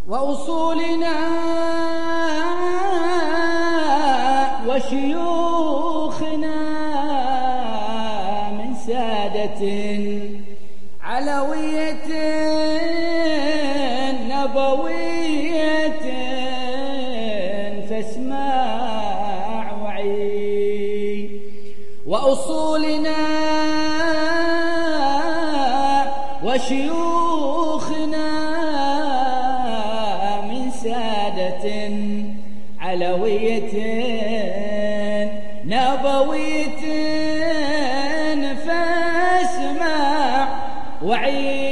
وأصولنا وشيوخنا من سادة علوية نبوية فاسمع وعي. وأصولنا وشيوخنا من سادة علوية نبوية فاسمع وعي.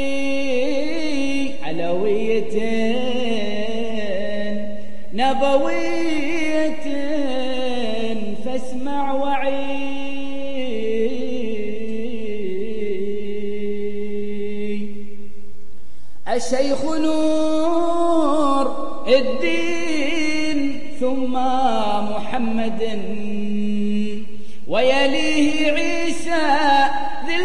علوية نبوية فاسمع وعي. الشيخ نور الدين ثم محمد ويليه عيسى ذي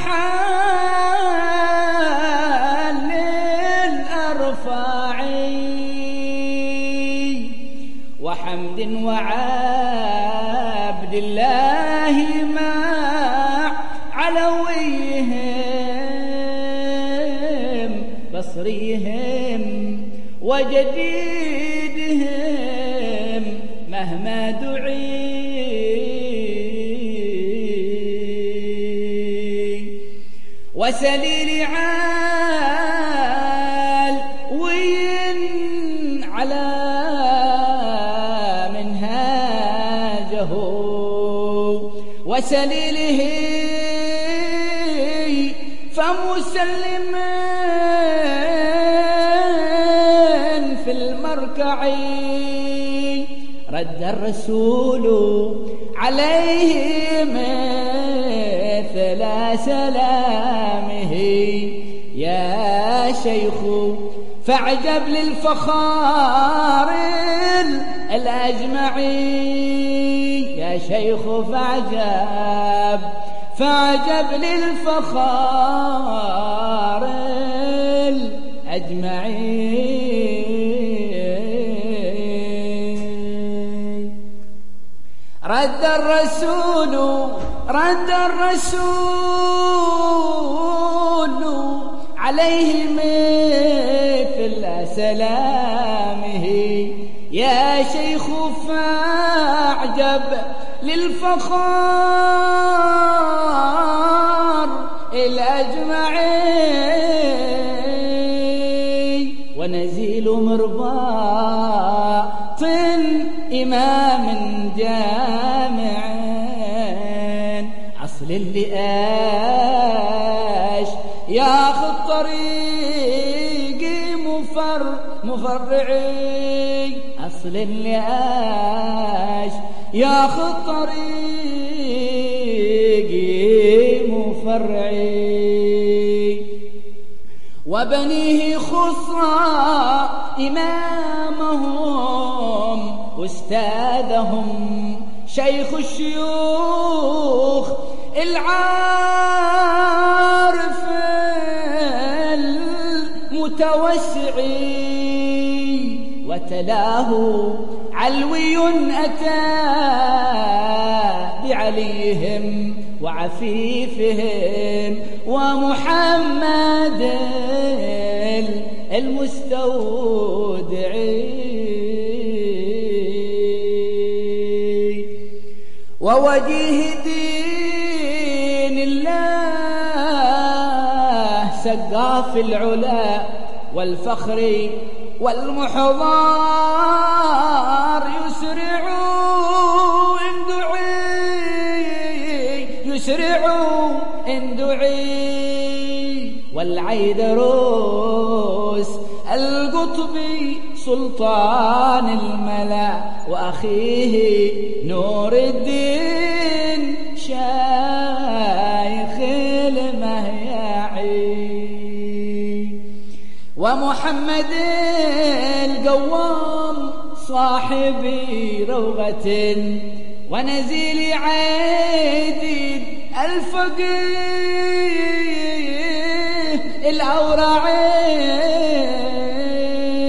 المحال الأرفع وحمد وعبد الله مع علويهم بصريهم وجديدهم مهما دعي. وسليل علوي على منهاجه وسليله فمسلم في المركع. رد الرسول عليه مثل سلامه يا شيخ فاعجب للفخار الأجمعي. يا شيخ فاعجب للفخار الأجمعي. رد الرسول عليه مثل سلامه يا شيخ فاعجب للفخار الأجمعي. ونزيل مرباط إمام جامع أصل اللئاش ياخذ طريقي مفرعي. أصل اللئاش ياخذ طريقي مفرعي. وبنيه خصرا إمامهم أستاذهم شيخ الشيوخ العارف المتوسعي. وتلاه علوي أتى بعليهم وعفيفهم ومحمد المستودعي. ووجيه دين الله سقاف العلا والفخر والمحضار يسرعوا إن دعي. والعيدروس القطبي سلطان الملا وأخيه نور الدين شايخ المهياعي. ومحمد القوام صاحبي روغة ونزيل عيد الفقيه الأورعي.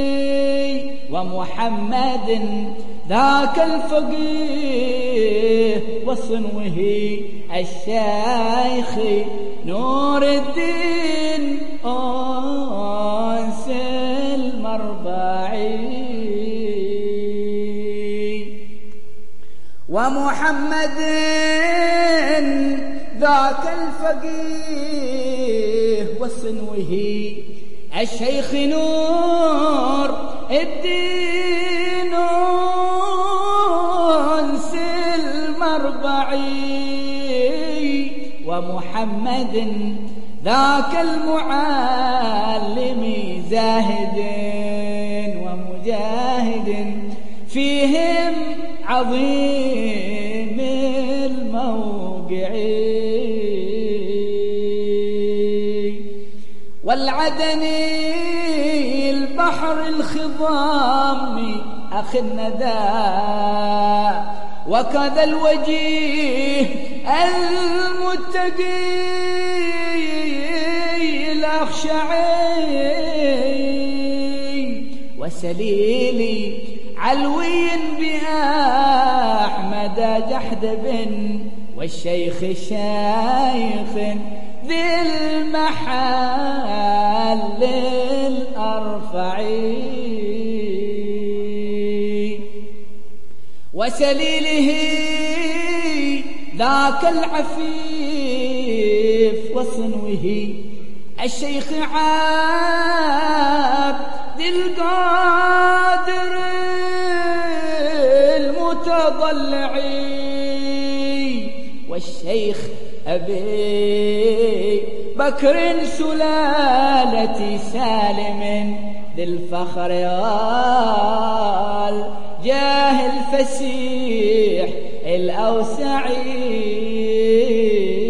ومحمد ذاك الفقيه وصنوه الشيخ نور الدين أنس المربعي ومحمد ذاك الفقيه وصنوه الشيخ نور الدين أنس المربعي ومحمد ذاك المعلم زاهد ومجاهد فيهم عظيم الموقع والعدني البحر الخضام أخي الندى وكذا الوجيه المتقي الأخشعي وسليلي علوي بأحمد جحدب والشيخ شيخ ذي المحل الأرفعي وسليله ذاك العفيف وصنوه الشيخ عبد القادر المتضلعي والشيخ أبي بكر سلالة سالم ذي الفخر والجاه الفسيح الأوسعي